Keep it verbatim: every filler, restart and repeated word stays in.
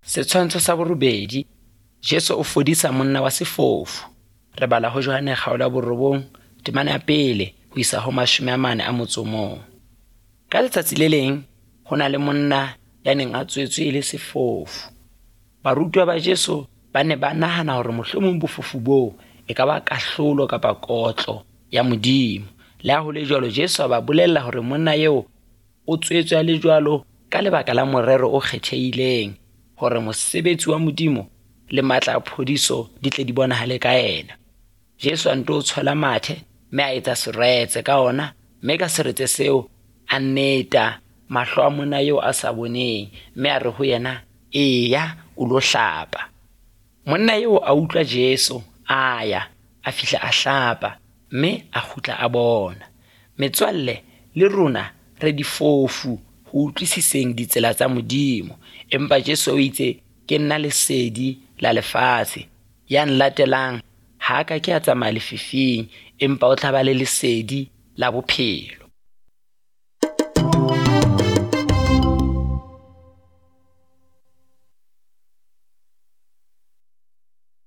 Setshwantsho sa borobedi, Jesu o fodisa monna wa sefofu. Re bala ho Johane kgaolo ya borobong, temana ya pele ho isa ho mashome a mane a motso mong. Ka letsatsi le leng, ho na le monna ya neng a tswetswe e le sefofu. Barutwa ba Jesu ba ne ba nahana hore mohlomong bofofu boo e ka ba kahlolo kapa kotlo ya Modimo. Le ha ho le jwalo, Jesu a ba bolella hore monna eo o tswetswe a le jwalo ka lebaka la morero o kgethehileng, hore mosebetsi wa Modimo le matla a phodiso di tle di bonahale ka yena. Jesu a nto o tshwela mathe, mme a etsa seretse ka ona, mme ka seretse seo a neta mahlo a monna eo a sa boneng, mme a re ho yena, eya o lo hlapa. Monna eo a utlwa Jesu, a ya a fihla a hlapa, mme a kgutla a bona. Metswalle, le rona re difofu ho utlwisiseng ditsela tsa Modimo, empa Jesu o itse ke nna lesedi la lefatshe, ya nlatelang ha ka ke a tsamaya lefifing, empa o tla ba le lesedi la bophelo.